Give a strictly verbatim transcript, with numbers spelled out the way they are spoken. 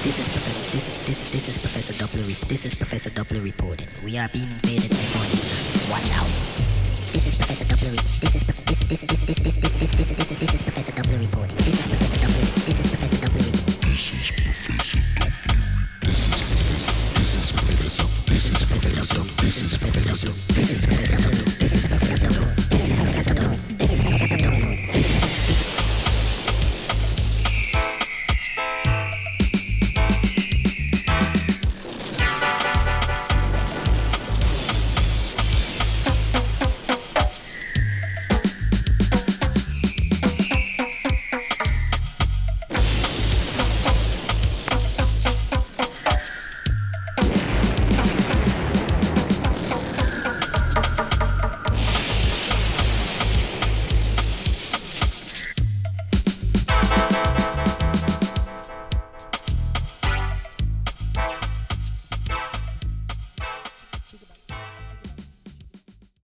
This is Professor. This is this this is Professor Doppler. re- This is Professor Doppler reporting. We are being invaded by foreign insights. Watch out. This is Professor Doppler. re- This is Prof- this this this this this this this this this is this is Professor Doppler reporting. This is Professor Doppler. This is